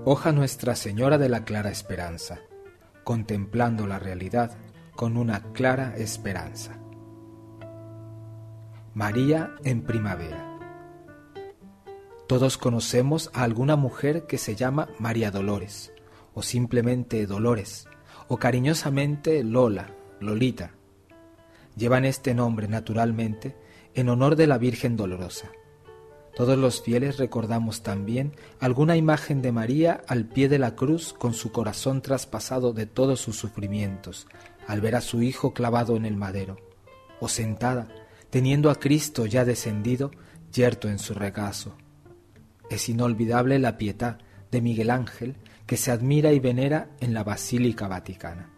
Hoja Nuestra Señora de la Clara Esperanza, contemplando la realidad con una clara esperanza. María en primavera. Todos conocemos a alguna mujer que se llama María Dolores, o simplemente Dolores, o cariñosamente Lola, Lolita. Llevan este nombre naturalmente en honor de la Virgen Dolorosa. Todos los fieles recordamos también alguna imagen de María al pie de la cruz con su corazón traspasado de todos sus sufrimientos, al ver a su hijo clavado en el madero, o sentada, teniendo a Cristo ya descendido, yerto en su regazo. Es inolvidable la Pietà de Miguel Ángel que se admira y venera en la Basílica Vaticana.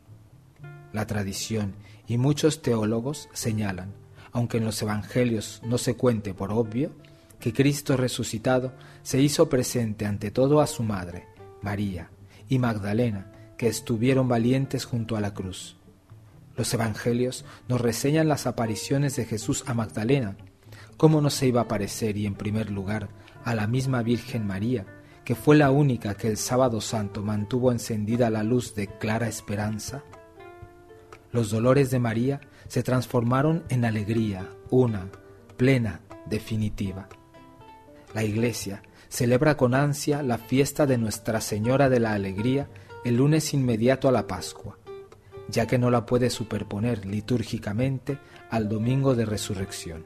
La tradición y muchos teólogos señalan, aunque en los evangelios no se cuente por obvio, que Cristo resucitado se hizo presente ante todo a su madre, María, y Magdalena, que estuvieron valientes junto a la cruz. Los evangelios nos reseñan las apariciones de Jesús a Magdalena. ¿Cómo no se iba a aparecer y en primer lugar a la misma Virgen María, que fue la única que el Sábado Santo mantuvo encendida la luz de clara esperanza? Los dolores de María se transformaron en alegría, una, plena, definitiva. La Iglesia celebra con ansia la fiesta de Nuestra Señora de la Alegría el lunes inmediato a la Pascua, ya que no la puede superponer litúrgicamente al Domingo de Resurrección.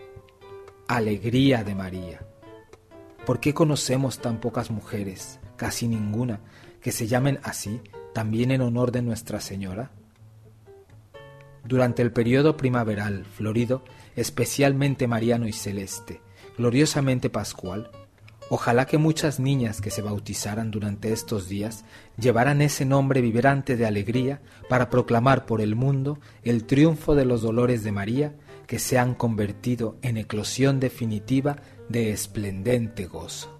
Alegría de María. ¿Por qué conocemos tan pocas mujeres, casi ninguna, que se llamen así, también en honor de Nuestra Señora? Durante el periodo primaveral florido, especialmente mariano y celeste, gloriosamente pascual, ojalá que muchas niñas que se bautizaran durante estos días llevaran ese nombre vibrante de alegría para proclamar por el mundo el triunfo de los dolores de María, que se han convertido en eclosión definitiva de esplendente gozo.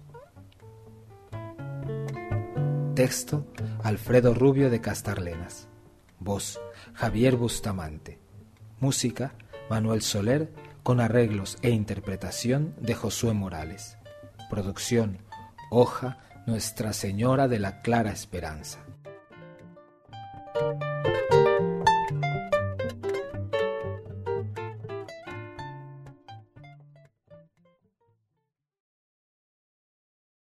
Texto: Alfredo Rubio de Castarlenas. Voz: Javier Bustamante. Música: Manuel Soler, con arreglos e interpretación de Josué Morales. Producción: Hoja Nuestra Señora de la Clara Esperanza.